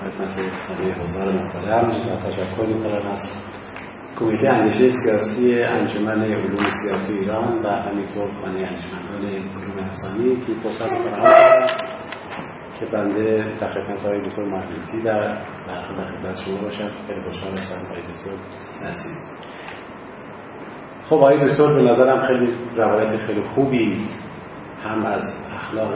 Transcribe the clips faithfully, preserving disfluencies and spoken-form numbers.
خدمت همه حضار محترم و تشکر می‌کنم از کمیته اندیشه سیاسی انجمن علوم سیاسی ایران و همینطور خانه انجمنان علوم انسانی که فرصت فراهم کردن که بنده در خدمت آقای دکتر مهدوی در خدمت شما باشم. خیلی خوشحال هستم آقای دکتر نصیری. خب آقای دکتر به نظرم خیلی روایت خیلی خوبی هم از اخلاق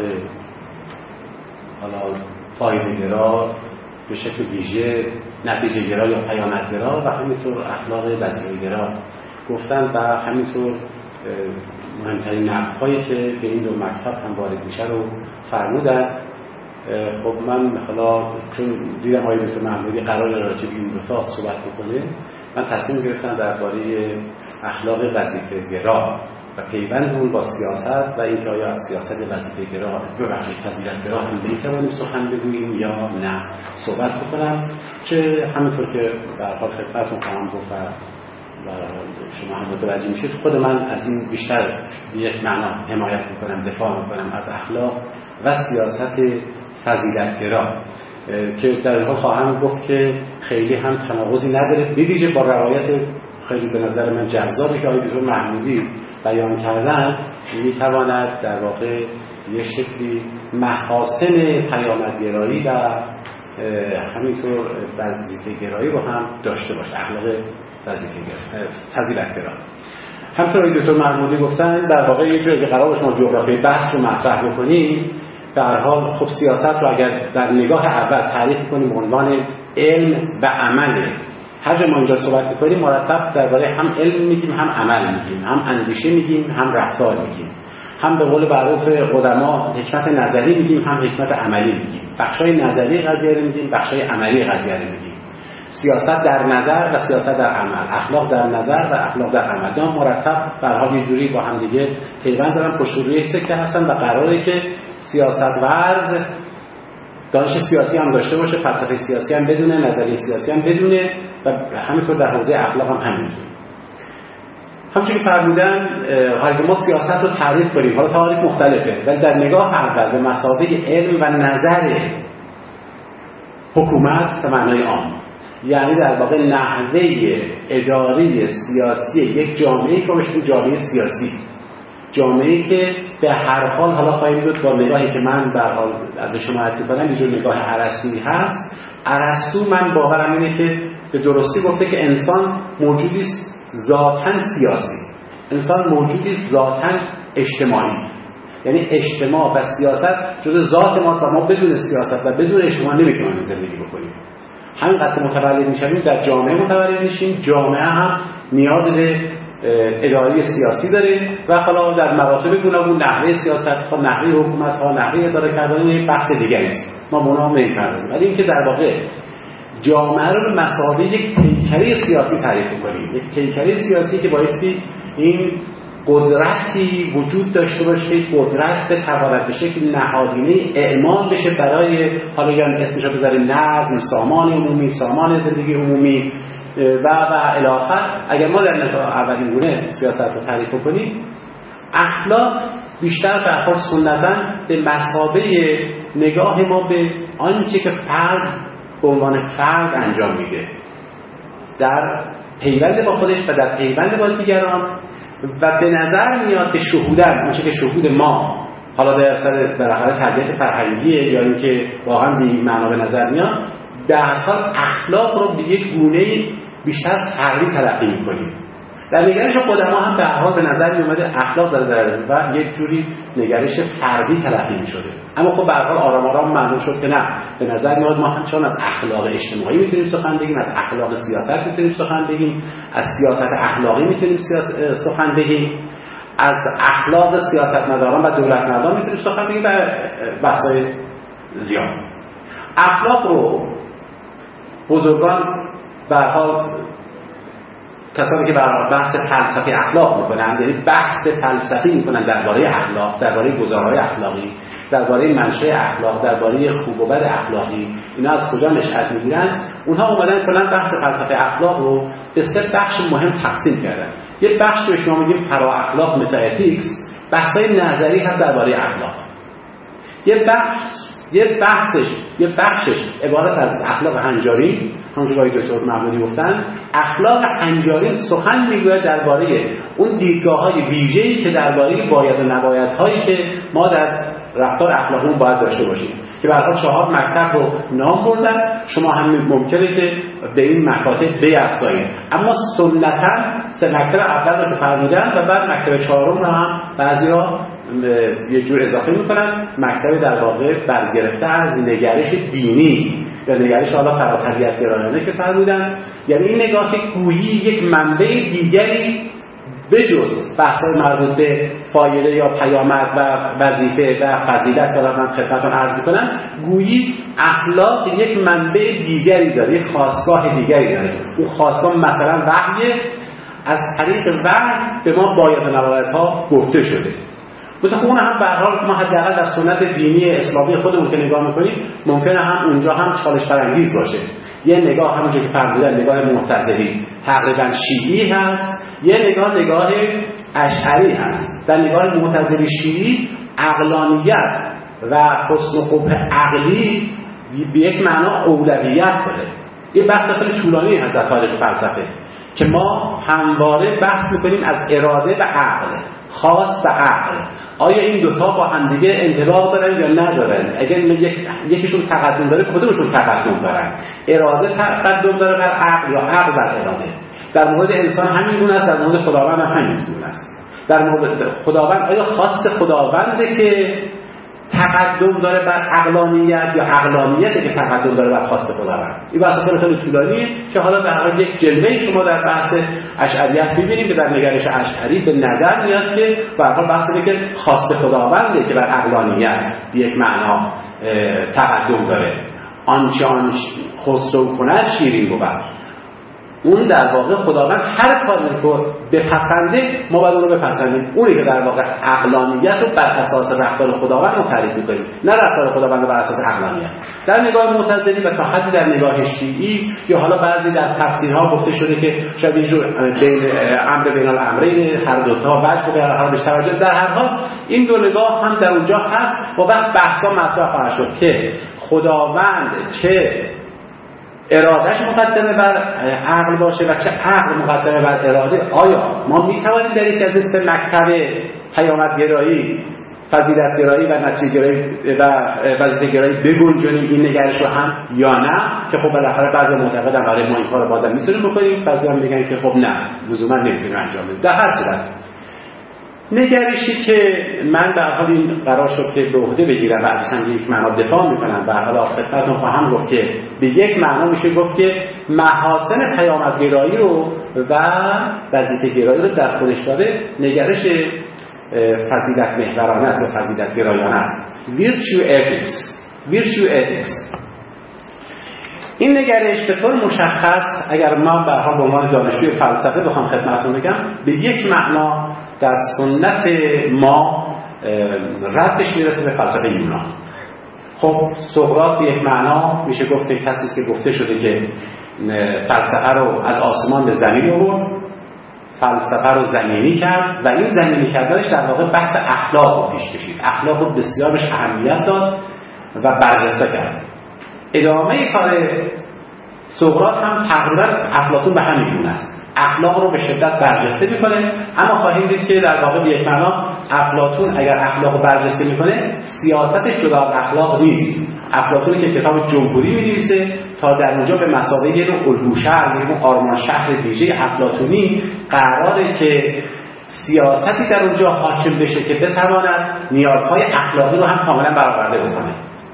حالا فایده‌گرا به شکل ویژه، نتیجه‌گرا یا پیامدگرا و همینطور اخلاق وظیفه‌گرا گفتن و همینطور مهمترین نقدهایی که به این دو مکتب هم وارد میشه رو فرمودن. خب من حالا چون دیدم آقای دکتر محمودی قرار راجع به این دو تا صحبت بکنه، من تصمیم گرفتم درباره اخلاق وظیفه‌گرا و پیوند اون با سیاست و اینکه آیا از سیاست وظیفه‌گرا ببخشید فضیلت‌گرا هم میتوانیم سخن بگوییم یا نه صحبت بکنم که همونطور که به هر حال خدمتتون خواهم گفت و شما هم متوجه میشید خود من از این بیشتر به یک معنا حمایت میکنم، دفاع میکنم از اخلاق و سیاست فضیلت‌گرا که در این حال خواهم گفت که خیلی هم تناقضی نداره، به ویژه با روایت خیلی به نظر من جذابی که آقای دکتر محمودی بیان کردن میتواند در واقع یه شکلی محاسن پیامدگرایی و همینطور وظیفه‌گرایی رو هم داشته باشه، اخلاق فضیلت‌گرا. همونطور آقای دکتر محمودی گفتن در واقع یه جایی که قرار باشه ما جغرافیای بحث رو مطرح بکنیم، به هر حال خب سیاست رو اگر در نگاه اول تعریف کنیم عنوان علم و عمل، هر جا ما اینجا صحبت می‌کنیم مرتب درباره هم علم میگیم، هم عمل میگیم، هم اندیشه میگیم، هم رفتار میگیم، هم به قول معروف قدما حکمت نظری میگیم، هم حکمت عملی میگیم. بخشای نظری قضیه رو میگیم، بخشای عملی قضیه رو میگیم. سیاست در نظر و سیاست در عمل، اخلاق در نظر و اخلاق در عمل. اینا مرتب به هر حال یه جوری با هم دیگه پیوند دارن، پشت روی یک سکه هستن و قراره که سیاست ورز دانش سیاسی هم داشته باشه، فلسفه سیاسی هم بدونه، نظریه سیاسی هم بدونه و همینطور در حوزه اخلاق هم همینطور. همچنین که فرمودن اگه ما سیاست رو تعریف کنیم، حالا تعریف مختلفه ولی در نگاه اول به مثابه علم و نظر حکومت به معنای عام، یعنی در واقع نحوه اداری سیاسی یک جامعه‌ای که بهش جامعه سیاسی، جامعه‌ای که به هر حال حالا خواهیم دید با نگاهی که من به هر حال از شما حد می‌کنم اینجور نگاه ارسطویی هست. ارسطو من باورم اینه که به درستی گفته که انسان موجودی ذاتاً سیاسی، انسان موجودی ذاتاً اجتماعی، یعنی اجتماع و سیاست جزء ذات ماست و ما بدون سیاست و بدون اجتماع نمیتونیم زندگی بکنیم. همینقدر که متولد میشیم در جامعه متولد میشیم، جامعه هم نیاز به اداره سیاسی داره و حالا در مراتب گوناگون نحوه سیاست ها، نحوه حکومت ها، نحوه اداره کردن یک بحث دیگری است، ما به اونها نمی‌پردازیم. ولی اینکه در واقع جامعه رو به مثابه یک پیکره سیاسی تعریف کنیم، یک پیکره سیاسی که بایستی این قدرتی وجود داشته باشه، قدرت بتواند به شکل نهادینه اعمال بشه برای حالا یا اسمش رو بذاریم نظم، سامان عمومی، سامان زندگی عمومی و و الی آخر. اگر ما در نگاه اولین گونه سیاست رو تعریف کنیم، اخلاق بیشتر به خاطر سنتاً به مثابه نگاه ما به آنچه که فرد به عنوان فرد انجام میده در پیوند با خودش و در پیوند با دیگران و به نظر میاد که شهودن اونچه که شهود ما حالا در اثر بالاخره تربیت فرهنگیه یا اینکه واقعا به این معنا به نظر میاد، در حال اخلاق رو به یک گونه بیشتر فردی تلقی می‌کنیم. در نگرش قدما هم به هر حال به نظر میومده اخلاق در در و یک جوری نگرش فردی تلقی می‌شده، اما خب به هر حال آرام آرام معلوم شد که نه، به نظر میاد ما هم چون از اخلاق اجتماعی میتونیم سخن بگیم، از اخلاق سیاست میتونیم سخن بگیم، از سیاست اخلاقی میتونیم سخن بگیم، از اخلاق سیاستمداران و دولتمردان میتونیم سخن بگیم و بحث‌های زیاد. اخلاق رو بزرگان به هر حال کسانی که برای بحث فلسفی اخلاق میکنن، یعنی بحث فلسفی میکنن درباره اخلاق، درباره گزارهای اخلاقی، درباره منشأ اخلاق، درباره خوب و بد اخلاقی، اینا از کجا نشأت میگیرن، اونها اومدن کلا بحث فلسفه اخلاق رو به سه بخش مهم تقسیم کردن. یک بخش رو شما میگیم فرا اخلاق، متا اتیکس، بحث‌های نظری هست درباره اخلاق. یک بخش یه بحثش یه بخشش عبارت از اخلاق هنجاری، همونجوری آقای دکتر محمودی گفتن، اخلاق هنجاری سخن میگوید درباره اون دیدگاه‌های ویژه‌ای که درباره باید و نبایدهایی که ما در رفتار اخلاقیمون باید داشته باشیم، که به هر حال چهار مکتب رو نام بردن. شما هم ممکنه که به این مکاتب بیفزایید، اما سنتاً سه مکتب اول رو فرمودن و بعد مکتب چهارم رو هم بعضیا یه جور اضافه میکنن، مکتب در واقع برگرفته از نگرش دینی یا نگرش حالا فراتریت گرایانه که فرمودن. یعنی این نگاه که گویی یک منبع دیگری بجز بحث‌های مربوط به فایده یا پیامد و وظیفه و فضیلت که من خدمتتون عرض می‌کنم، گویی اخلاق یک منبع دیگری داره، یک خاستگاه دیگری داره. اون خاستگاه مثلا وحی، از طریق وحی به ما باید و نبایدها گفته شده. مثلا اون هم به هر حال ما حداقل در سنت دینی اسلامی خودمون که نگاه می‌کنیم ممکنه هم اونجا هم چالش برانگیز باشه. یه نگاه همونجوری که فرمودن نگاه معتزلی تقریبا شیعی هست، یه نگاه نگاه اشعری هست. در نگاه معتزلی شیعی عقلانیت و حسن و قبح عقلی به یک معنا اولویت داره. این بحث خیلی طولانی هست در تاریخ فلسفه که ما همواره بحث میکنیم از اراده و عقل، خواست و عقل. آیا این دوتا با همدیگه انطباق دارن یا ندارن؟ اگر یک یکیشون تقدم داره کدومشون تقدم دارن؟ اراده تقدم داره بر عقل یا عقل بر اراده؟ در مورد انسان همین گونه است، در مورد خداوند هم همین گونه است. در مورد خداوند آیا خواست خداونده که تقدم داره بر عقلانیت یا عقلانیته که تقدم داره بر خواست خداوند؟ این بحث خیلی طولانیه که حالا در واقع یک جلوه شما در بحث اشعریت می‌بینید که در نگرش اشعری به نظر میاد که به هر حال بحث اینه که خواست خداونده که بر عقلانیت به یک معنا تقدم داره. آنچه آن خسرو کند شیرین بود. اون در واقع خداوند هر کاری رو بپسنده ما باید اون رو بپسندیم. اونی که در واقع عقلانیت رو بر اساس رفتار خداوند رو تعریف می‌کنیم، نه رفتار خداوند رو بر اساس عقلانیت. در نگاه معتزلی و تا حدی در نگاه شیعی یا حالا بعضی در تفسیرها گفته شده که شاید یه جور بین امر بین الامرین هر دو تا وجه به هر حال توجه. در هر حال این دو نگاه هم در اونجا هست و بعد بحثا مطرح خواهد شد که خداوند چه ارادهش مقدمه بر عقل باشه و چه عقل مقدمه بر اراده. آیا ما میتوانیم در یک از این مکتب پیامدگرایی، فضیلتگرایی و نتیجه‌گرایی و وظیفه‌گرایی بگنجونیم این نگرش رو هم یا نه؟ که خب بالاخره بعضی معتقدن آره ما این کارو بازم میتونیم بکنیم، بعضی هم میگن که خب نه لزوما نمیتونیم انجام بدیم. در هر صورت نگرشی که من به هر حال این قرار شد که به عهده بگیرم بعدش هم یک معنا دفاع میکنم، به هر حال خدمتتون خواهم گفت که به یک معنا میشه گفت که محاسن پیامدگرایی رو و وظیفه‌گرایی رو در خودش داره، نگرش فضیلت محورانه است و فضیلت گرایانه است. virtue ethics virtue ethics این نگرش به طور مشخص اگر من به هر حال به عنوان دانشجوی فلسفه بخوام خدمتتون بگم به یک معنا در سنت ما ردش میرسه به فلسفه یونان. خب سقراط به یک معنا میشه گفت که کسی که گفته شده که فلسفه رو از آسمان به زمین آورد، فلسفه رو زمینی کرد و این زمینی کردنش در واقع بحث اخلاق رو پیش کشید، اخلاق رو بسیار بهش اهمیت داد و برجسته کرد. ادامه کار سقراط هم تقریبا افلاطون به همین گونه است، اخلاق رو به شدت برجسته میکنه. اما خواهیم دید که در واقع به یک معنا افلاطون اگر اخلاق رو برجسته میکنه سیاست جدا از اخلاق نیست. افلاطون که کتاب جمهوری می‌نویسه تا در اونجا به مثابه یه نوع الگوشهر، یه نوع آرمان شهر ویژه افلاطونی قراره که سیاستی در اونجا حاکم بشه که بتواند نیازهای اخلاقی رو هم کاملا برآورده بکنه.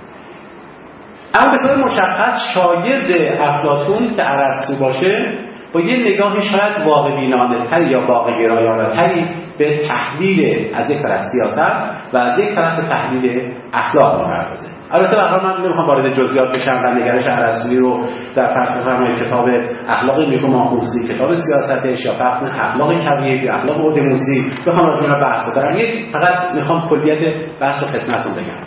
اما به طور مشخص شاگرد افلاطون که ارسطو باشه با یه نگاهی شاید واقع بینانه‌تری یا واقع گرایانه‌تری به تحلیل از یک طرف سیاست و از یک طرف تحلیل اخلاق می‌پردازه. البته واقعا من نمیخوام وارد جزئیات بشم و نگرش ارسطویی رو در فرض کتاب اخلاق نیکو مانخوسی، کتاب سیاستش یا فهم اخلاق کبیر یا اخلاق اودموسی بخوام راجع به بحث بکنم. یک فقط میخوام کلیت بحث رو خدمتتون بگم.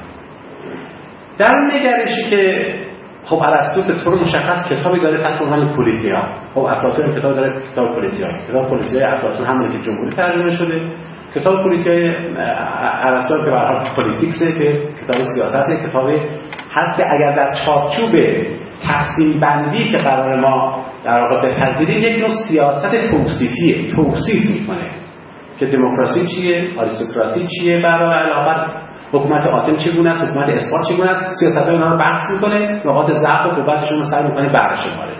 در نگرشی که خب ارسطو به طور مشخص کتابی داره تحت عنوان پولیتیا. خب افلاطون کتاب داره کتاب پولیتیا. کتاب پولیتیا افلاطون همونی که جمهوری ترجمه شده کتاب پولیتیک ارسطو که به هر حال پلیتیکسه، که کتاب سیاسته، کتابی هست که اگر در چارچوب تقسیم بندی که قرار ما در واقع بپذیریم یک نوع سیاست توصیفیه، توصیف میکنه که دموکراسی چیه، آریستوکراسی چیه، برای علاوه حکومت آتن چگونه است، حکومت اسپارت چگونه است، سیاست‌های اینا رو بحث میکنه، نقاط ضعف و قوتشون رو سعی میکنه برشماره.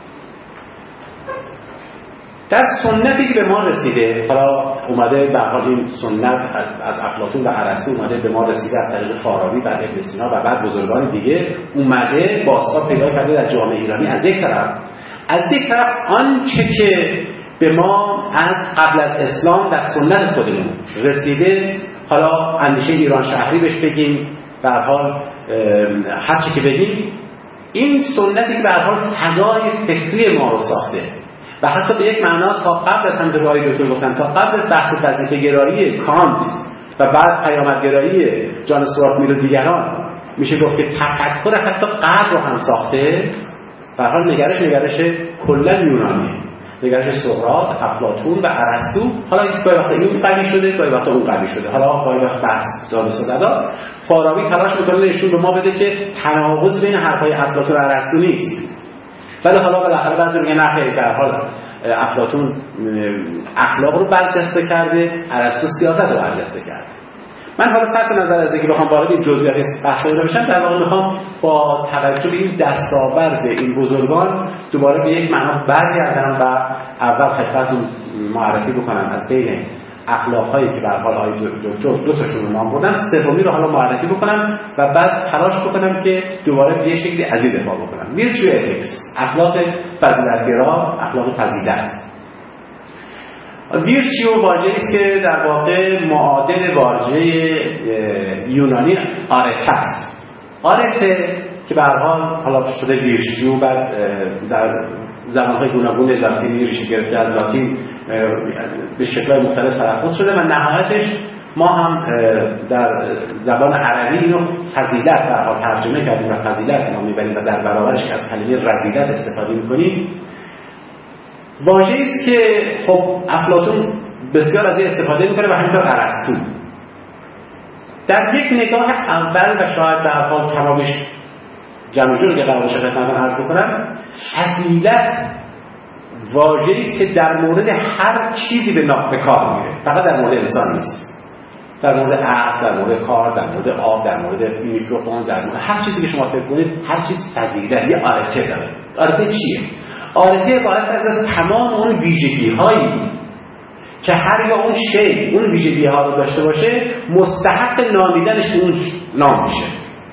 در سنتی که به ما رسیده، حالا اومده به حال این سنت از افلاطون و ارسطو اومده به ما رسیده از طریق فارابی و ابن سینا و بعد بزرگان دیگه، اومده بازتاب پیدا کرده در جامعه ایرانی. از یک طرف از یک طرف آنچه که به ما از قبل از اسلام در سنت خودمون رسیده، حالا اندیشه ایران شهری بهش بگیم، به هر حال هر چی که بگیم، این سنتی که به هر حال فضای فکری ما رو ساخته و حتی به یک معنا تا قبل از هم دورهای دکتر گفتن، تا قبل از بحث وظیفه‌گرایی کانت و بعد پیامدگرایی جان استوارت میل و دیگران، میشه گفت که تفکر حتی قبل رو هم ساخته. به هر حال نگرش نگرش کلا یونانی، نگرش سقراط، افلاطون و ارسطو. حالا گاهی وقتا این قوی شده، گاهی وقتا اون قوی شده، حالا گاهی وقت بحث داد و ستداست. فارابی تلاش میکنه نشون به ما بده که تناقض بین حرفای افلاطون و ارسطو نیست، ولی حالا بالاخره بعضی میگن نه خیر، در حال افلاطون اخلاق رو برجسته کرده، ارسطو سیاست رو برجسته کرده. من حالا صرف نظر از اینکه بخوام وارد این جزئیات بحث بشم، در واقع میخوام با توجه به این دستاورد این بزرگان دوباره به یک معنا برگردم و اول خدمتتون معرفی بکنم از بین اخلاق‌هایی که به هر حال آقای دکتر دو تاشون رو نام بردن، سومی رو حالا معرفی بکنم و بعد تلاش بکنم که دوباره به یه شکلی از این دفاع بکنم. ویرچو اتیکس، اخلاق فضیلت‌گرا، اخلاق فضیلت. ویرچو واژه‌ای است که در واقع معادل واژه یونانی آرته است. آرته که به هر حال حالا شده ویرچو، بعد در زبان‌های گوناگون لاتینی ریشه گرفته از لاتین به شکل‌های مختلف تلفظ شده و نهایتش ما هم در زبان عربی اینو فضیلت به هر حال ترجمه کردیم و فضیلت نام می‌بریم و در برابرش از کلمه رذیلت استفاده می‌کنیم. واژه‌ای است که خب افلاطون بسیار از این استفاده می‌کنه و همینطور ارسطو. در یک نگاه اول و شاید به هر حال کمابیش جمع جور که قرار شده خدمتتون عرض بکنم، فضیلت واژه‌ای است که در مورد هر چیزی به نام به کار میره، فقط در مورد انسان نیست. در مورد عقل، در مورد کار، در مورد آب، در مورد میکروفون، در مورد هر چیزی که شما فکر کنید، هر چیز فضیلت یه آرته داره. آرته چیه؟ آرته عبارت از تمام اون ویژگی‌هایی که هر یا اون شی اون ویژگی‌ها رو داشته باشه مستحق نامیدنش اون نام میشه.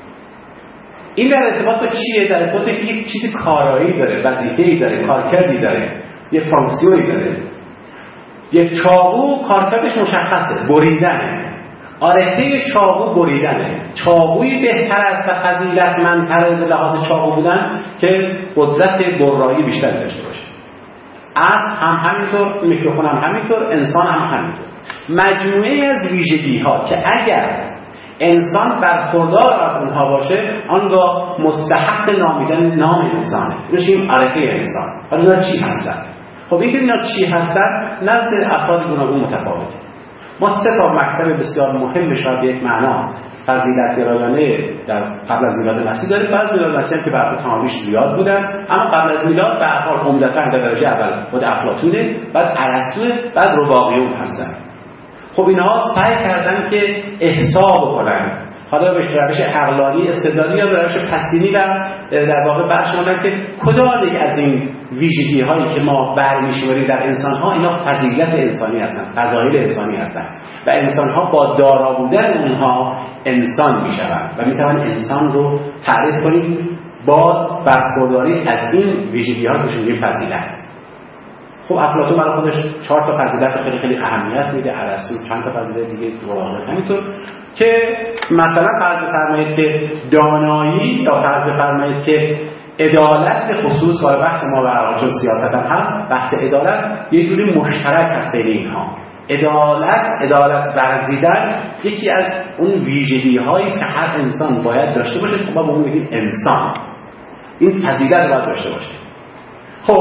این در ارتباط با چیه؟ در ارتباط با یک چیز کارایی داره، وظیفه‌ای داره، کارکردی داره، یه فانکسیونی داره. یک چاقو کارکردش مشخصه، بریدنه. آرته چاقو بریدنه. چاقویی بهتر است و فضیلتمندتر به لحاظ چاقو بودن که قدرت برایی بیشتر داشته باشه. اسب هم همینطور، میکروفون هم همینطور، انسان هم همینطور. مجموعه از ویژگی‌ها که اگر انسان برخوردار از اونها باشه، آنگاه مستحق نامیدن نام انسانه. میشیم آرته انسان. حالا اینا چی هستن؟ خب اینکه اینا چی هستن نزد افراد گوناگون متفاوته. ما سه تا مکتب بسیار مهم شاید یک معنا فضیلت‌گرایانه در قبل از میلاد مسیح داریم. بعضی میلاد مسیح هم که برای تمامیش زیاد بودن، اما قبل از میلاد به هر حال عمدتاً در درجه اول خود افلاطونه، بعد ارسطو، بعد رباقیون هستن. خب اینها سعی کردن که احسا بکنن، حالا به روش عقلانی استدلالی یا به روش پسینی، و در واقع برشمردن که کدام یک از این ویژگی هایی که ما برمی‌شماریم در انسان ها اینا فضیلت انسانی هستن، فضایل انسانی هستن و انسان ها با دارا بودن اونها انسان میشوند و میتوان انسان رو تعریف کنیم با برخورداری از این ویژگی ها که میگیم فضیلت. خب افلاطون برای خودش چهار تا فضیلت خیلی خیلی اهمیت میده، ارسطو چند تا فضیلت دیگه تو واقع همینطور، که مثلا فرض فرمایید که دانایی یا فرض فرمایید که عدالت به خصوص وارد بحث ما برای چون سیاست هم هست، بحث عدالت یه جوری مشترک هست بین اینها. عدالت، عدالت ورزیدن یکی از اون ویژگی هایی که هر انسان باید داشته باشه که ما به اون میگیم انسان. این فضیلت باید داشته باشه. خب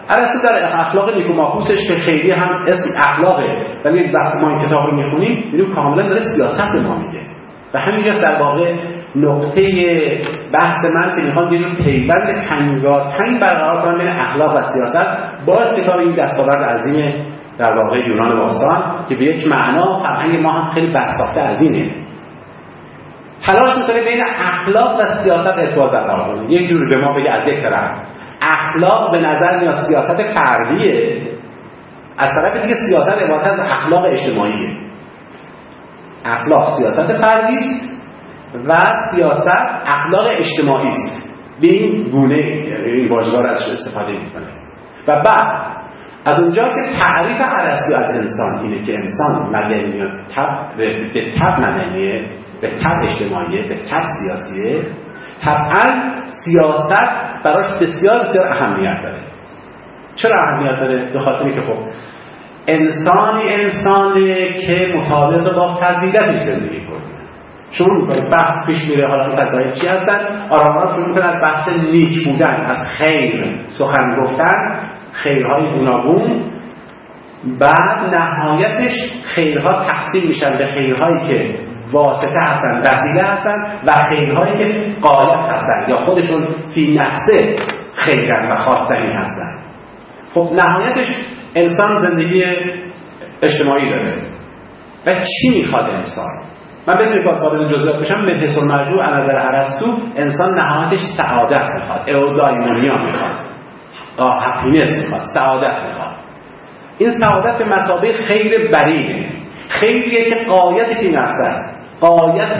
ارسطو در اخلاق نیکوماخوسش که خیلی هم اسم اخلاقه، ولی وقتی ما این کتاب رو میخونیم میبینیم کاملا داره سیاست به ما میگه. و همینجاست در واقع نقطه بحث من که میخوام یه جور پیوند تنگاتنگ برقرار کنم بین اخلاق و سیاست با کتاب این دستاورد عظیم در واقع یونان باستان که به یک معنا فرهنگ ما هم خیلی برساخته از اینه. تلاش میکنه بین اخلاق و سیاست ارتباط برقرار کنه. یک جوری به ما بگه از یک طرف اخلاق به نظر میاد سیاست فردیه، از طرف دیگه سیاست عبارت از اخلاق اجتماعیه. اخلاق سیاست فردی است و سیاست اخلاق اجتماعی است. به این گونه این واژه‌ها ازش استفاده میکنه. و بعد از اونجا که تعریف ارسطو از انسان اینه که انسان مدنی و طبع به طبع مدنیه، به طبع اجتماعیه، به طبع سیاسیه، طبعا سیاست براش بسیار بسیار اهمیت داره. چرا اهمیت داره؟ به خاطر اینکه خب انسانی انسانه که مطابق با فضیلتش زندگی کنه. شروع میکنه بحث پیش میره، حالا این فضایل چی هستن؟ آرام‌آرام شروع میکنه از بحث نیک بودن، از خیر سخن گفتن، خیرهای گوناگون. بعد نهایتش خیرها تقسیم میشن به خیرهایی که واسطه هستن، وسیله هستن، و خیرهایی که غایت هستن یا خودشون فی نفسه خیرن و خواستنی هستن. خب نهایتش انسان زندگی اجتماعی داره. و چی میخواد انسان؟ من بدون که وارد جزئیات بشم، من حیث المرجوع از نظر ارسطو انسان نهایتش سعادت میخواد، اودایمونیا میخواد، هپینس میخواد، سعادت میخواد. این سعادت به مثابه خیر برینه، خیریه که غایت فی نفس است، غایت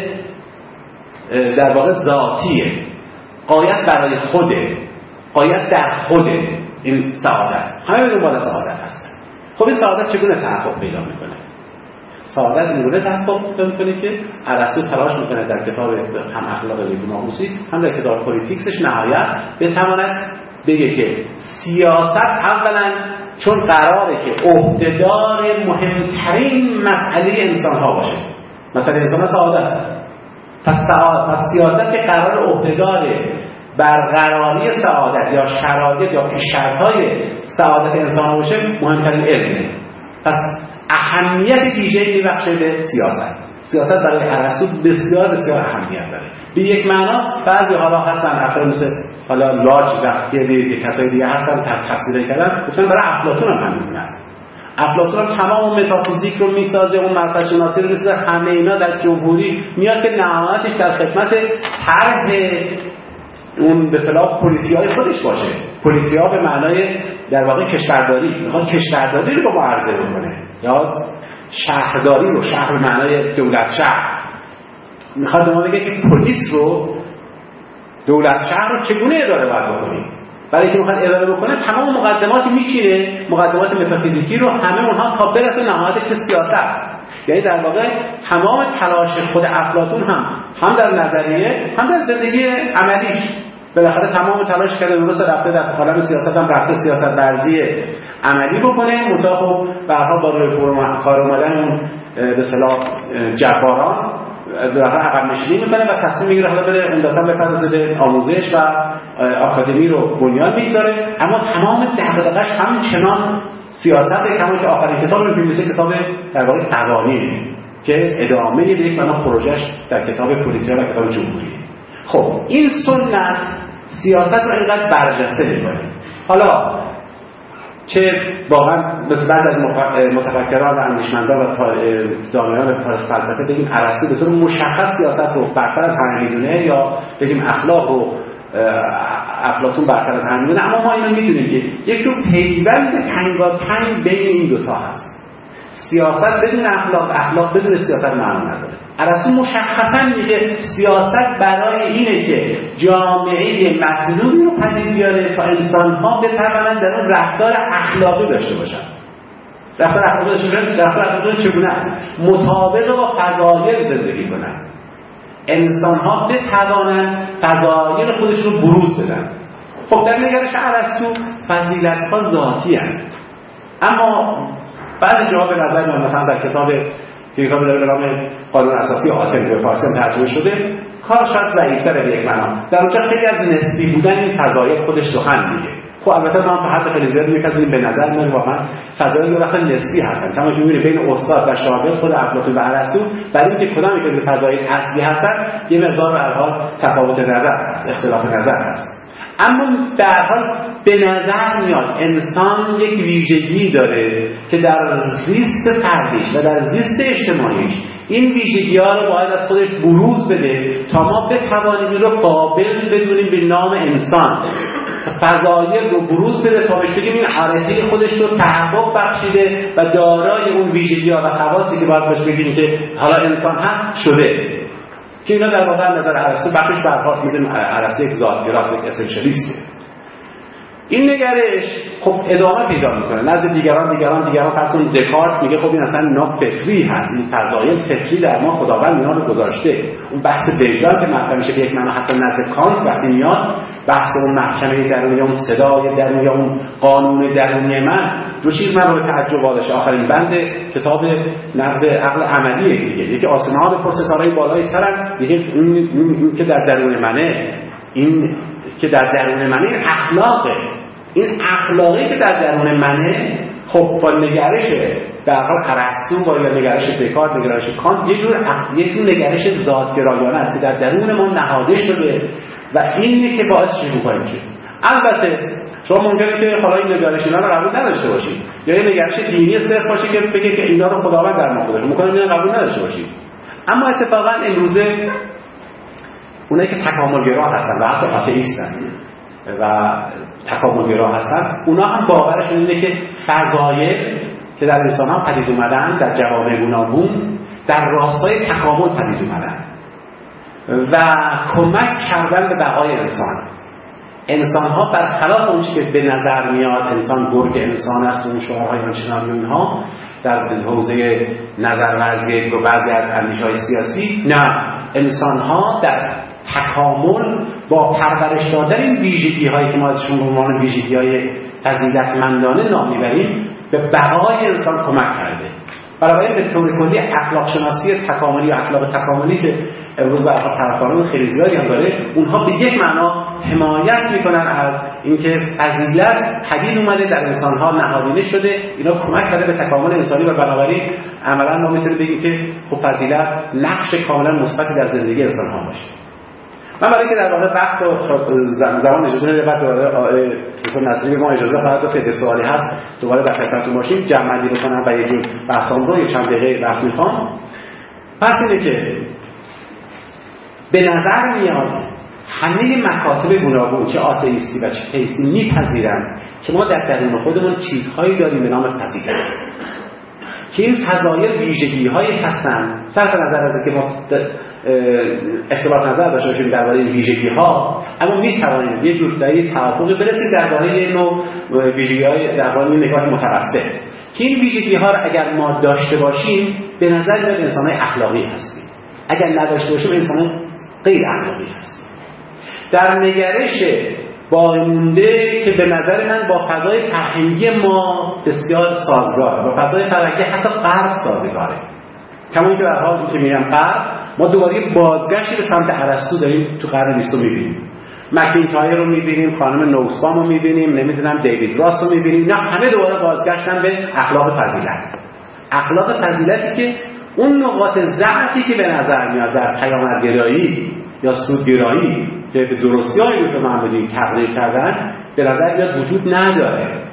در واقع ذاتیه، غایت برای خوده، غایت در خوده. این سعادت همه به دنبال سعادت هستن. خب این سعادت چگونه تحقق پیدا میکنه؟ سعادت اینگونه تحقق پیدا میکنه که ارسطو تلاش میکنه در کتاب هم اخلاق نیکوماخوسی هم در کتاب پولیتیکسش نهایت بتواند بگه که سیاست اولا چون قراره که عهدهدار مهمترین مسئله انسان ها باشه، مثلا انسان سعادت، پس, سعادت، پس سیاست که قرار عهدهدار برقراری سعادت یا شرایط یا پیش‌شرط‌های سعادت انسان ها باشه، مهمترین علمه. پس اهمیت ویژه‌ای می‌بخشه به سیاست. سیاست برای ارسطو بسیار بسیار اهمیت داره. به یک معنا بعضی حالا هستن افراد مثل حالا لاج و یه کسای دیگه هستن تفسیر کردن، گفتن برای افلاطون هم همین است. افلاطون هم تمام متافیزیک رو میسازه، اون مرکز شناسی رو میسازه، همه اینا در جمهوری میاد که نهایتش در خدمت طرح اون به اصطلاح پلیتیای خودش باشه. پلیتیا به معنای در واقع کشورداری، میخواد کشورداری رو با ما عرضه بکنه، یا شهرداری رو، شهر به معنای دولت شهر، میخواد به ما بگه که پلیس رو، دولت شهر رو چگونه اداره باید بکنیم. برای اینکه میخواد اداره بکنه تمام مقدماتی میچینه، مقدمات متافیزیکی رو، همه اونها تا برسه نهایتش به سیاست. یعنی در واقع تمام تلاش خود افلاطون هم هم در نظریه هم در زندگی عملیش بالاخره تمام تلاش کرده درست رفته در عالم سیاست هم رفته سیاست ورزی عملی بکنه، منتها خب به هر حال با روی کار اومدن اون به اصطلاح جباران بالاخره عقب نشینی میکنه و تصمیم میگیره حالا بره عمدتاً بپردازه به آموزش و آکادمی رو بنیان میگذاره. اما تمام دغدغه‌اش همچنان سیاسته، کما که آخرین کتاب رو می‌نویسه کتاب در واقع قوانین که ادامه به یک معنا پروژهش در کتاب پولیتیا و کتاب جمهوری. خب این سنت سیاست رو اینقدر برجسته می‌کنه. حالا چه واقعا مثل بعد از متفکران و اندیشمندان و دانایان تاریخ فلسفه بگیم ارسطو به طور مشخص سیاست رو برتر از همه می‌دونه، یا بگیم اخلاق و افلاطون برتر از همه می‌دونه، اما ما اینو می‌دونیم که یک جور پیوند تنگاتنگ بین این دوتا هست. سیاست بدون اخلاق، اخلاق بدون سیاست معنی نداره. ارسطو مشخصا میگه سیاست برای اینه که جامعه مطلوبی رو پدید بیاره تا انسان‌ها بتوانند در اون رفتار اخلاقی داشته باشن. رفتار اخلاقی داشته باشن، رفتار اخلاقی چگونه است؟ مطابق با فضایل زندگی کنن. انسان‌ها بتوانند فضایل خودشون رو بروز بدن. خب در نگرش ارسطو فضیلت‌ها ذاتی هستند، اما بعد جواب نظر من مثلا در کتاب که کتاب به نام قانون اساسی آتن به فارسی ترجمه شده، کار شاید ضعیف‌تره به یک معنا. در اونجا خیلی از نسبی بودن این فضایل خودش سخن میگه. خب البته ما تو حد خیلی زیادی می‌پذیریم به نظر میاد واقعا فضایل دو وقت نسبی هستن. کما که می‌بینید بین استاد و شاگرد خود افلاطون و ارسطو برای اینکه کدام یک از فضایل اصلی هستن یه مقدار به هر حال تفاوت نظر هست، اختلاف نظر هست. اما به هر حال به نظر میاد انسان یک ویژگی داره که در زیست فردیش و در زیست اجتماعیش این ویژگی‌ها رو باید از خودش بروز بده تا ما بتوانیم این رو قابل بدونیم به نام انسان، فضایل رو بروز بده تا بهش بگیم این عارضه خودش رو تحقق بخشیده و دارای اون ویژگی‌ها و خواصی که باید بهش بگیم که حالا انسان هم شده. که اینا در واقع نظر ارسطو بخشش برخورد می‌دونیم ارسطو یک ذات‌گرا، یک اسنشیالیسته. این نگرش خب ادامه پیدا میکنه نزد دیگران دیگران دیگران پس اون دکارت میگه خب این اصلا اینا فطری هست، این فضایل فطری در ما خداوند اینا رو گذاشته. اون بحث وجدان که مطرح میشه که یک معنی حتی نزد کانت وقتی میاد بحث اون محکمه درونی، اون صدای درونی، اون قانون درونی من، دو چیز من رو به تعجب واداشه. آخرین بند کتاب نقد عقل عملیه دیگه، یکی آسمان پرستارهای بالای سرم، یکی اون که در درون منه، این که در درون منه اخلاقه. این اخلاقی که در درون منه خب با نگرش در واقع ارسطو با نگرش دکارت، نگرش کانت یه جور اخ... یه جور نگرش ذات‌گرایانه است که در درون ما نهاده شده و اینی که باعث چی می‌کنه میشه. البته شما ممکنه که حالا این نگرش اینا رو قبول نداشته باشید یا یه نگرش دینی صرف باشه که بگه که اینا رو خداوند در ما گذاشته، ممکنه اینا قبول نداشته باشید. اما اتفاقا امروزه اونایی که تکاملگرا هستن و حتی آتئیستن و تکاملگرا هستن، اونا هم باورشون اینه که فضایل که در انسان‌ها پدید اومدن در جوامع گوناگون در راستای تکامل پدید اومدن و کمک کردن به بقای انسان. انسان‌ها برخلاف اون چیزی که به نظر میاد انسان گرگ انسان است و اون شعارهای آنچنانی اینها در حوزه نظرورزی و بعضی از اندیشه‌های سیاسی، نه، انسان‌ها در تکامل با پرورش دادن این ویژگی‌هایی که ما ازشون به عنوان ویژگی‌های فضیلتمندانه نام می‌بریم به بقای انسان کمک کرده. بنابراین به طور کلی اخلاق شناسی تکاملی و اخلاق تکاملی که امروز برای طرفداران خیلی زیادی هم داره، اونها به یک معنا حمایت میکنن از اینکه فضیلت پدید اومده در انسان‌ها نهادینه شده، اینا کمک کرده به تکامل انسانی و بنابراین عملاً ما میتونیم بگیم که خب فضیلت نقش کاملا مثبتی در زندگی انسان‌ها باشه. من برای که در واقع وقت و زمان اجازه نده بعد دوباره دکتر نصیری به ما اجازه خواهد داد که سوالی هست دوباره در خدمتتون باشیم، جمع‌بندی بکنم و یه جور بحثام رو یه چند دقیقه وقت میخوام. پس اینه که به نظر میاد همه مکاتب گوناگون چه آتئیستی و چه تئیستی میپذیرن که ما در درون خودمون چیزهایی داریم به نام فضیلت که این فضایل ویژگی‌هایی هستن، صرف نظر از اینکه ما اختلاف نظر داشته باشیم درباره این ویژگی‌ها، اما می‌توانیم یه جور دایی توافقی برسیم درباره این نوع ویژگی‌های درباره این نگاه متوسط که این ویژگی‌ها رو اگر ما داشته باشیم به نظر میاد انسان‌های اخلاقی هستیم، اگر نداشته باشیم انسان غیر اخلاقی هستیم. در نگرش باقی‌مونده که به نظر من با فضای فرهنگی ما بسیار سازگاره، با فضای فرهنگی حتی غرب سازگاره. کما که در حال که میگم غرب، ما دوباره بازگشتی به سمت ارسطو داریم تو قرن بیستم می‌بینیم. مکینتایر رو می‌بینیم، خانم نوسبام رو می‌بینیم، نمیدونم دیوید راس رو می‌بینیم، نه همه دوباره بازگشتن به اخلاق فضیلت. اخلاق فضیلتی که اون نقاط ضعفی که به نظر میاد در پیامدگرایی یا سودگرایی که به درستی های دو محمدی تقریر کردن به نظر میاد وجود نداره.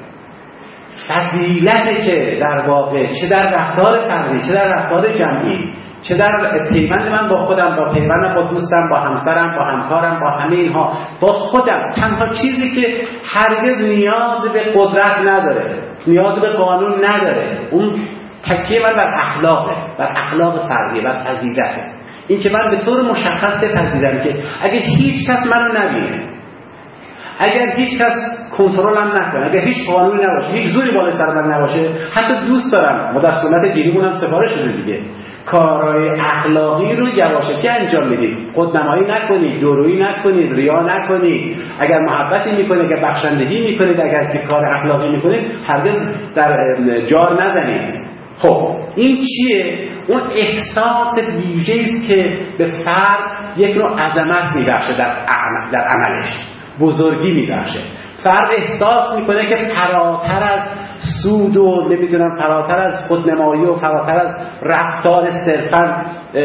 فضیلتی که در واقع چه در رفتار فردی، چه در رفتار جمعی، چه در پیوند من با خودم، با پیوند با دوستم، با همسرم، با همکارم، با همه اینها، با خودم، تنها چیزی که هرگز نیاز به قدرت نداره، نیاز به قانون نداره، اون تکیه من بر اخلاقه، بر اخلاق فردی، بر فضیلته. این که من به طور مشخص بپذیرم که اگر هیچ کس منو نبینه، اگر هیچ کس کنترلم نکنه، اگر هیچ قانونی نباشه، هیچ زوری بالای سر من نباشه، حتی دوست دارم، ما در سنت دینیمون هم سفارش شده دیگه، کارهای اخلاقی رو یواشکی انجام میدید، خودنمایی نکنید، دورویی نکنید، ریا نکنید، اگر محبتی میکنید، اگر بخشندگی میکنید، اگر کار اخلاقی میکنید، هرگز در جار نزنید. خب این چیه؟ اون احساس ویژه‌ای است که به فرد یک نوع عظمت میبخشه در در عملش، بزرگی میبخشه. فرد احساس میکنه که فراتر از سود و نمیدونم فراتر از خودنمایی و فراتر از رفتار صرفا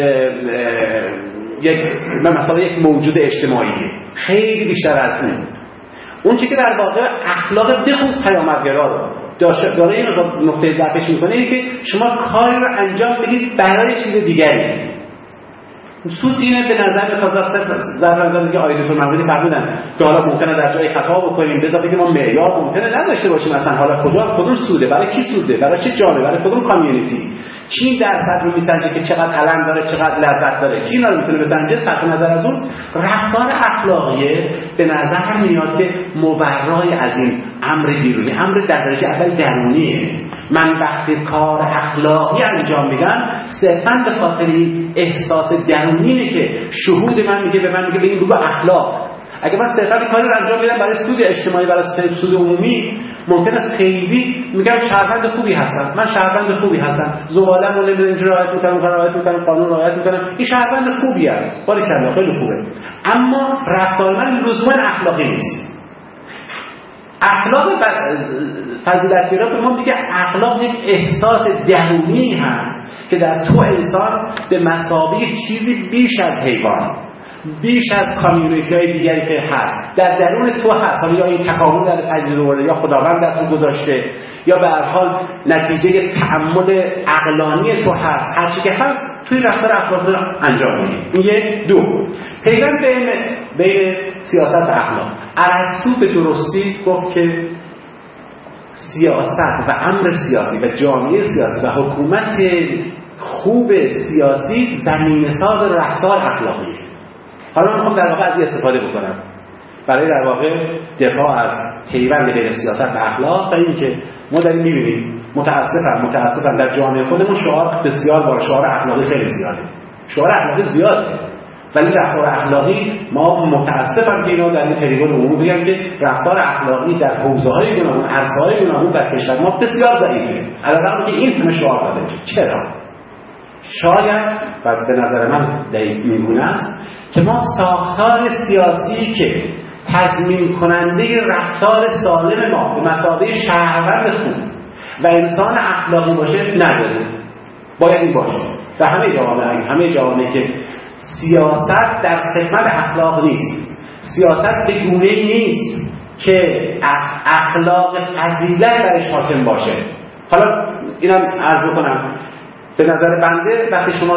یک مثلا یک موجود اجتماعیه، خیلی بیشتر از این. اون چیزی که در واقع اخلاق بخصوص پیامدگرا داره این نقطه ضعفش میکنه اینه که شما کاری رو انجام بدید برای چیز دیگری. سود اینه به نظر کازاخستان در نظر که آیه دکتر محمودی فرمودن که حالا ممکنه در جای خطا بکنیم به اضافه که ما معیار ممکنه نداشته باشیم، مثلا حالا کجا کدوم سوده، برای کی سوده، برای چه جامعه، برای کدوم کامیونیتی، کی درصد رو میسنجه که چقدر علم داره، چقدر لذت داره، کی اینا رو میتونه بسنجه. صرف نظر از اون رفتار اخلاقیه به نظر میاد که مبرای از این امر بیرونی، امر در درجه اول درونیه. من وقتی کار اخلاقی انجام میدم صرفاً به خاطر احساس درونیه که شهود من میگه به من میگه به این رو اخلاق. اگه من صرفاً کاری رو انجام میدم برای سود اجتماعی، برای سود عمومی، ممکنه خیلی میگم شهروند خوبی هستم، من شهروند خوبی هستم، زباله‌مو نمیدونم اینجوری رعایت میکنم، رعایت میکنم، قانون رعایت میکنم، این شهروند خوبیه، باریکلا خیلی خوبه، اما رفتار من لزوما اخلاقی نیست. اخلاق فضیلت‌گرا به ما میگه اخلاق یک احساس درونی هست که در تو انسان به مثابه چیزی بیش از حیوان، بیش از کامیونیتی‌های دیگری که هست در درون تو هست. حالا یا این تکامل در تجربه یا خداوند در تو گذاشته یا به هر حال نتیجه تأمل عقلانی تو هست، هر چی که هست توی رفتار اخلاقی رو انجام میدی. این یک. دو، پیوند بین بین سیاست و اخلاق. ارسطو به درستی گفت که سیاست و امر سیاسی و جامعه سیاسی و حکومت خوب سیاسی زمینه‌ساز رفتار اخلاقیه. حالا من در واقع از این استفاده بکنم برای در واقع دفاع از پیوند بین سیاست و اخلاق و اینکه ما داریم می‌بینیم متأسفم متأسفم در جامعه خودمون شعار بسیار با شعار اخلاقی خیلی زیاده، شعار اخلاقی زیاده، ولی رفتار اخلاقی ما متأسفم که اینا در این تریبون عمومی بگن که رفتار اخلاقی در حوزه‌های گوناگون، عرصه‌های گوناگون در کشور ما بسیار ضعیفه، علاوه که این همه شعار داده. چرا؟ شاید و به نظر من دقیق میگونه است که ما ساختار سیاسی که تضمین کننده رفتار سالم ما به مثابه شهروند خوب و انسان اخلاقی باشه نداریم. باید این باشه در همه جوامع، همه جوامعی که سیاست در خدمت اخلاق نیست، سیاست به گونه‌ای نیست که اخلاق فضیلت درش حاکم باشه. حالا اینم عرض کنم به نظر بنده وقتی شما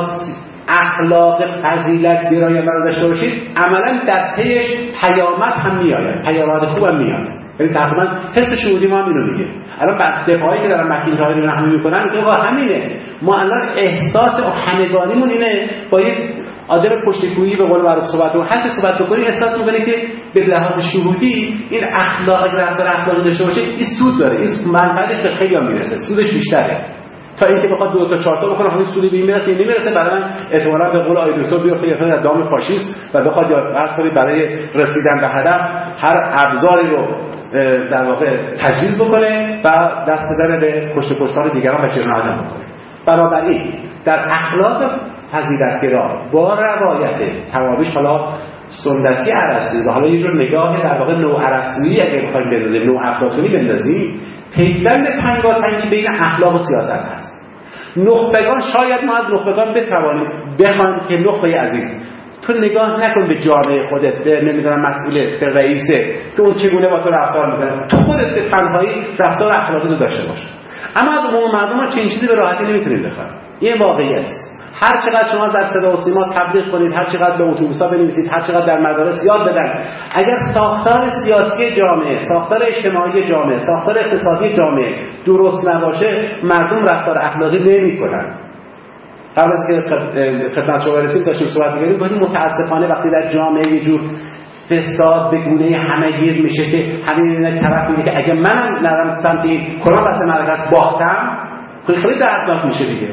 اخلاق فضیلت گرایانه رو داشته باشید عملا در پیش پیامد هم میاد، پیامد خوب هم میاد. یعنی تقریبا حس شهودی ما هم اینو میگه. الان بعد دفاعی که دارن مکینتایر رو همین میکنن میگه واقعا همینه، ما الان احساس همگانیمون اینه با یک آدم پشتگویی به قول معروف صحبت رو هر کی صحبت بکنی احساس میکنه که به لحاظ شهودی این اخلاق رفتار اخلاقی داشته باشه این سود داره، این منفعتش به خیلی میرسه، سودش بیشتره تا اینکه بخواد دو تا چهار تا بکنه همین سودی به این میرسه نمیرسه. بعدا احتمالاً به قول آقای دکتر بیفته یه از دام فاشیست و بخواد یا فرض کنید برای رسیدن به هدف هر ابزاری رو در واقع تجهیز بکنه و دست بزنه به کشت کشتار دیگران و جرم آدم بکنه. بنابراین در اخلاق فضیلت‌گرا با روایت توابیش حالا سنتی ارسطویی و حالا یه جور نگاه در واقع نو ارسطویی اگه بخوایم بندازیم، نو افلاطونی بندازیم، پیوند تنگاتنگی بین اخلاق و سیاست هست. نخبگان شاید ما از نخبگان بتوانیم بخوایم که نخبه عزیز تو نگاه نکن به جامعه خودت، به نمیدونم مسئول، به رئیسه که اون چگونه با تو رفتار میکنه، تو خودت به تنهایی رفتار اخلاقی رو داشته باش. اما از عموم مردم ما چنین چیزی به راحتی نمیتونید بخوایم. این واقعیت است. هر چقدر شما در صدا و سیما تبلیغ کنید، هر چقدر به اتوبوس‌ها بنویسید، هر چقدر در مدارس یاد بدن، اگر ساختار سیاسی جامعه، ساختار اجتماعی جامعه، ساختار اقتصادی جامعه درست نباشه، مردم رفتار اخلاقی نمی‌کنن. قبل از که خدمت شما رسید داشتیم صحبت می‌کردیم، گفتیم متأسفانه وقتی در جامعه یه جور فساد به گونه همه‌گیر میشه که همین طرف میگه که اگه منم نرم سمتی کلا واسه مدرسه باختم، خیلی خیلی دردناک میشه دیگه.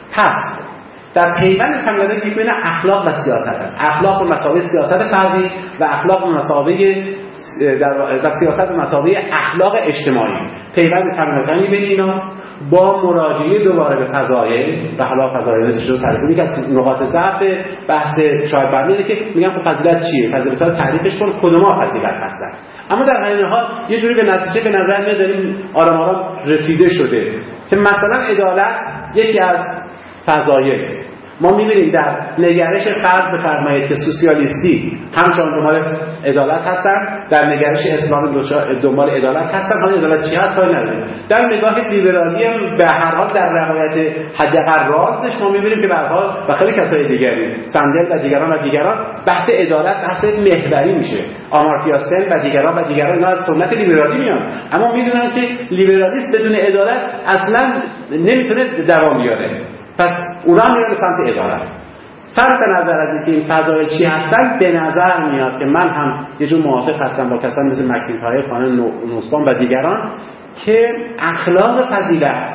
پس در پیوند تنگاتنگی بین اخلاق و سیاست است. اخلاق به مسابقه سیاست فردی و اخلاق به مسابقه در و سیاست به مسابقه اخلاق اجتماعی. پیوند تنگاتنگی بین اینا با مراجعه دوباره به فضایل و حالا فضایل رو تعریف کنید که نقاط ضعف بحث شاید برمیاد که میگم خب فضیلت چیه؟ فضیلت رو تعریفش کن کدوم‌ها فضیلت هستن. اما در این حال یه جوری به نتیجه به نظر میاد داریم آرام آرام رسیده شده که مثلا عدالت یکی از فضایل. ما می‌بینیم در نگرش فرض بفرمایید که سوسیالیستی همچنان دنبال عدالت هستن، در نگرش اسلام دنبال عدالت هستن. حالا عدالت چی هست کاری نداریم. در نگاه لیبرالی هم به هر حال در روایت حداقل رازش ما می‌بینیم که به هر حال و خیلی کسای دیگری سندل و دیگران و دیگران بحث عدالت بحث محوری میشه. آمارتیا سن و دیگران و دیگران اینا از سنت لیبرالی میان، اما میدونن که لیبرالیسم بدون عدالت اصلا نمیتونه دوام بیاره. پس اونا میرن سمت عدالت. صرف نظر از اینکه این فضایل چی هستن، به نظر میاد که من هم یه جور موافق هستم با کسانی مثل مکینتایر، خانم نوسبان و دیگران که اخلاق فضیلت،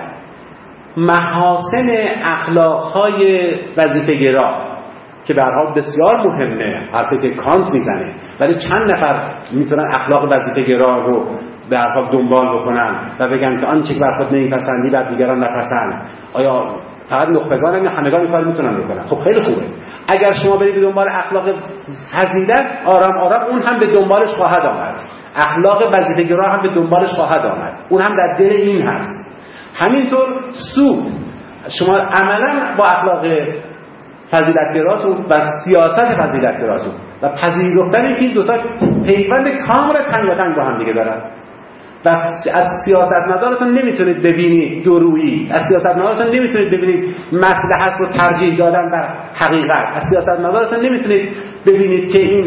محاسن اخلاقهای وظیفه‌گرا که به هر حال بسیار مهمه، حرفی که کانت میزنه، ولی چند نفر میتونن اخلاق وظیفه‌گرا رو به هر حال دنبال بکنن و بگن که آنچه که بر خود نمیپسندی بر دیگران نپسند؟ آیا فقط نخبگان هم همگان این کار میتونن بکنن؟ خب خیلی خوبه. اگر شما برید به دنبال اخلاق فضیلت، آرام آرام اون هم به دنبالش خواهد آمد. اخلاق وظیفه‌گرا هم به دنبالش خواهد آمد. اون هم در دل این هست. همینطور سود، شما عملا با اخلاق فضیلت‌گراتون و سیاست فضیلت‌گراتون و پذیرفتن که این دوتا پیوند کاملا تنگ و تنگ با هم دیگه دارن و از سیاستمدارتون نمیتونید ببینید دورویی، از سیاستمدارتون نمیتونید ببینید مصلحت رو ترجیح دادن بر حقیقت، از سیاستمدارتون نمیتونید ببینید که این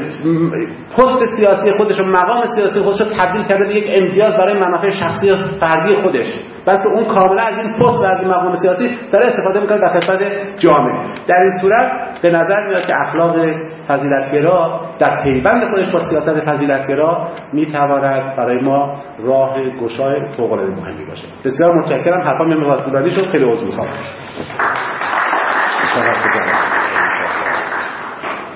پست سیاسی خودش و مقام سیاسی خودش رو تبدیل کرده به یک امتیاز برای منافع شخصی فردی خودش، بلکه اون کاملا از این پست و از این مقام سیاسی داره استفاده میکنه در خدمت جامعه. در این صورت به نظر میاد که اخلاق فضیلت‌گرا در پیوند خودش با سیاست فضیلت‌گرا میتواند برای ما راه گشای فوق‌العاده مهمی باشه. بسیار متشکرم. حرفام یه مقدار طولانی شد، خیلی عذر میخوام.